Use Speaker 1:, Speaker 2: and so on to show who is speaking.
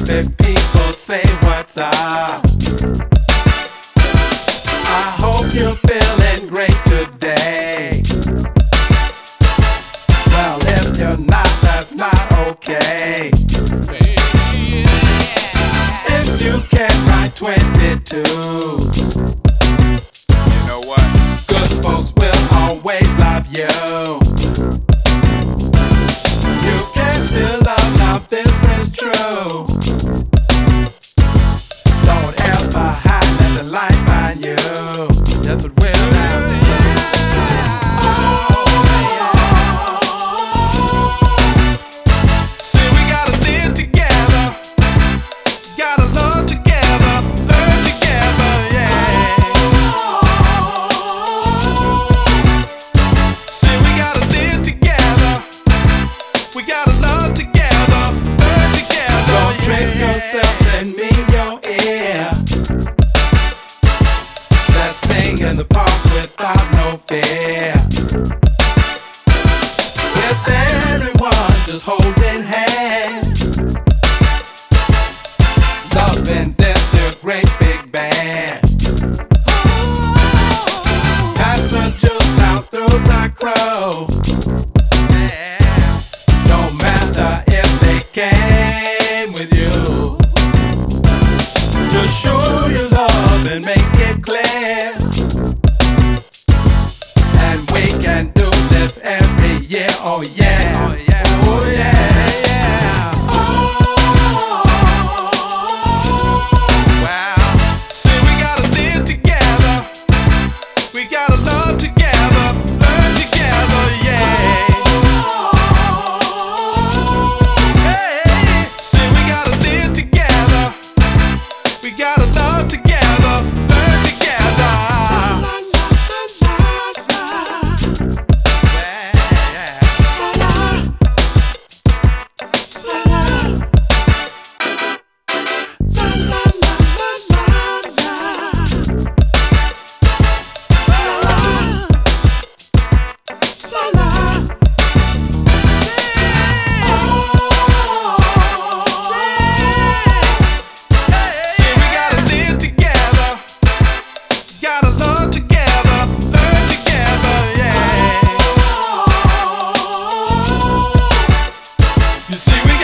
Speaker 1: stupid people say what's up. I hope you're feeling great today. Well, if you're not, that's not okay. If you can't write 22s,
Speaker 2: You know what?
Speaker 1: good folks will always love you. You can still love, now this is true. Don't ever hide, let the light find you. That's what we'll have to do. See, we gotta live together, gotta love together, learn together, yeah. See, we gotta live together, we gotta love together, learn together. Don't trick yourself and me your ear. Let's sing in the park without no fear. With everyone just holding hands, loving this here great big band. Pass the juice down through the crow. No matter if they came with you, just show your love and make it clear. And we can do this every year, oh yeah, oh yeah, oh yeah, yeah. Wow. See, we gotta live together, we gotta love together, learn together, yeah. Hey, see, we gotta live together, we gotta love together, learn together. See, we gotta live together, gotta love together, learn together, yeah. You see, we